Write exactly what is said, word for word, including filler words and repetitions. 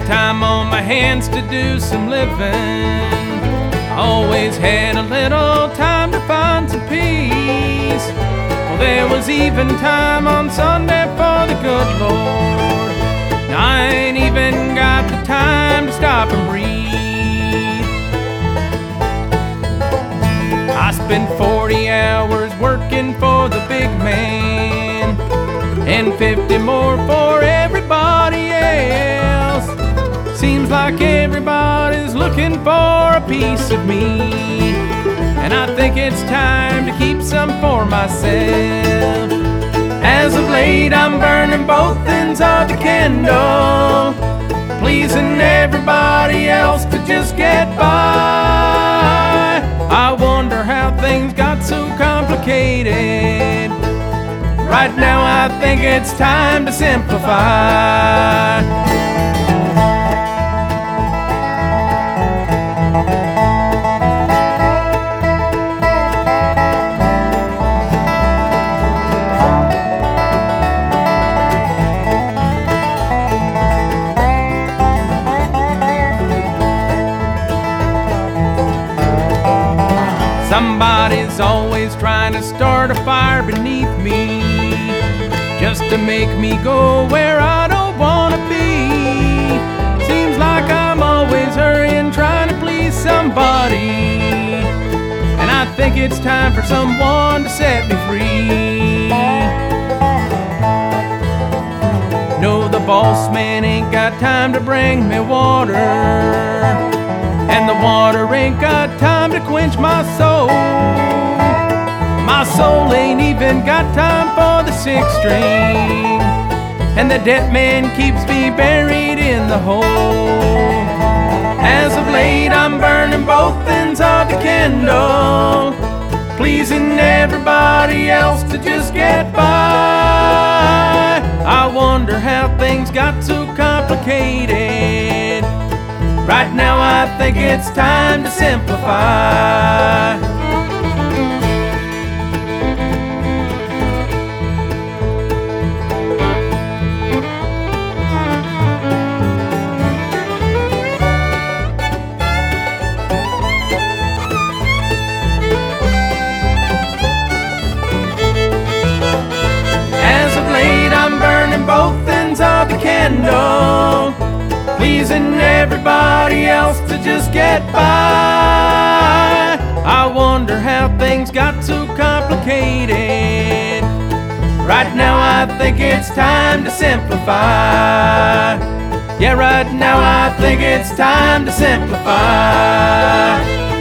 time on my hands to do some living. Always had a little time to find some peace. Well, there was even time on Sunday for the good Lord. Now I ain't even got the time to stop and breathe. I spent forty hours working for the big man, and fifty more for everybody else. Seems like everybody's looking for a piece of me, and I think it's time to keep some for myself. As of late, I'm burning both ends of the candle, pleasing everybody else to just get by. I wonder how things got so complicated. Right now I think it's time to simplify. Somebody's always trying to start a fire beneath me, just to make me go where I don't wanna be. Seems like I'm always hurrying, trying to please somebody, and I think it's time for someone to set me free. No, the boss man ain't got time to bring me water, and the water ain't got time to quench my soul. My soul ain't even got time for the sixth string, and the debt man keeps me buried in the hole. As of late, I'm burning both ends of the candle, pleasing everybody else to just get by. I wonder how things got so complicated. Right now I think it's time to simplify. As of late, I'm burning both ends of the candle, pleasing everybody else to just get by. I wonder how things got so complicated. Right now I think it's time to simplify. Yeah, right now I think it's time to simplify.